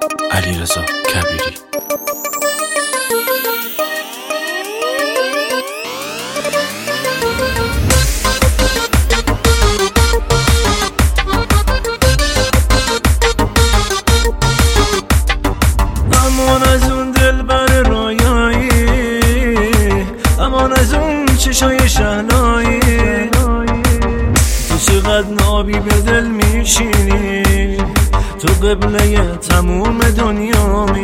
علیرضا کبیری. امان از اون دلبر رویایی، امان از اون چشای شهلایی، تو چقدر نابی به دل میشینی، تو قبله تموم دنیامی.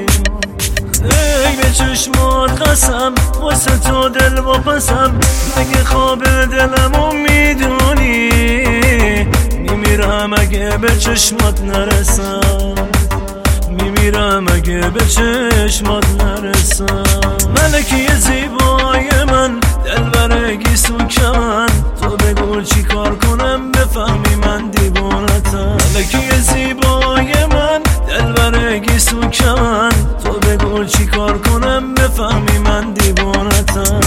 ای به چشمات قسم واسه تو دل واپسم، مگه خواب دلمو میدونی، میمیرم اگه به چشمات نرسم، میمیرم اگه به چشمات نرسم. ملکی زیبای من، دلبر گیسو من، تو بگو چی کار کنم بفهمی من دیوانتم. ملکی زیبای من، دلبر گیسو من، تو بگو چی کار کنم بفهمی من دیوانتم.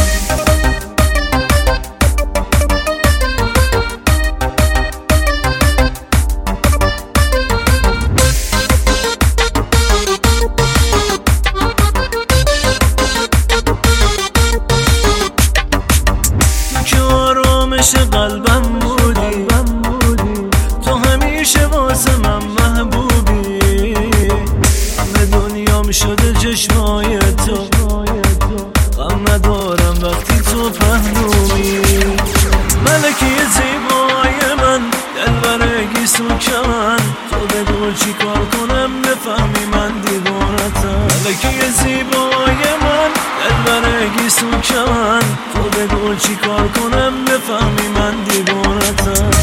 قلبم بودی، تو همیشه واسه من محبوبی، همه دنیام شده چشمای تو، غم ندارم وقتی تو پهلومی. ملکی زیبای من، دلبر گیسو من، تو بگو چی کار کنم بفهمی من دیوانتم. ملکی زیبای من، دلبر گیسو من، تو بگو چی کار کنم بفهمی من دیوانتم.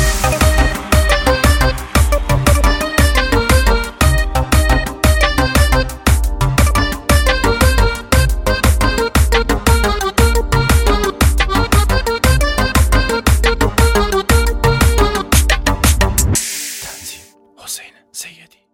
تنظیم حسین سیدی.